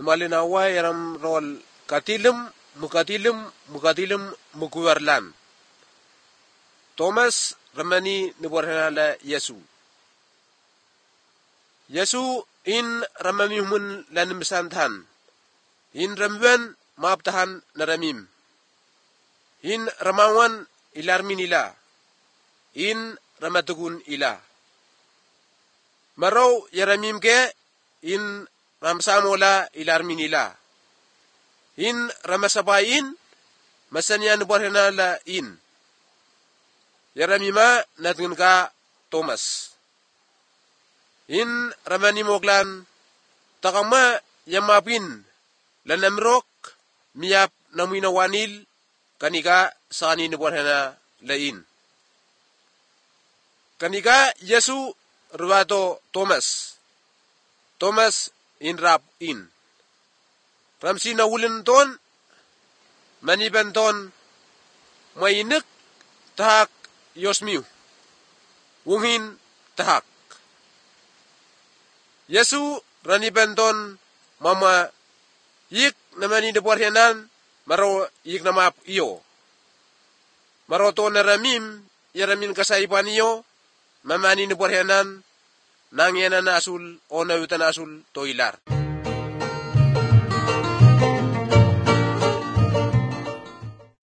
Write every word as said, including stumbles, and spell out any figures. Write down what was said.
numalinawa yaram rol katilim mukatilim mukatilim mukuwarlan. Thomas ramani niborhanala Yesu. Yesu in ramamimun lanimsantan. In ramwan maaptahan naramim. In ramawan ilarmin ila. In ramatugun ila. Maraw yaramim ke in ramsamola ilarmin ila. In ramasabayin masanya niborhanala in. Yaramima natun ka Thomas. In ramani moglan takama yamapin lanamrok miyap naminawanil kanika sani niborhana lain. Kanika Yesu ruwato Thomas. Thomas in rap in. Ramsi na ulin ton maniban ton mainik tahak yosmiu. Wungin tahak. Yesu rani benton mama yik namani deporhenan maro yik namap iyo. Maro to naramim yaramin kasaipan iyo mamani deporhenan nangyanan asul o nawutan asul to ilar.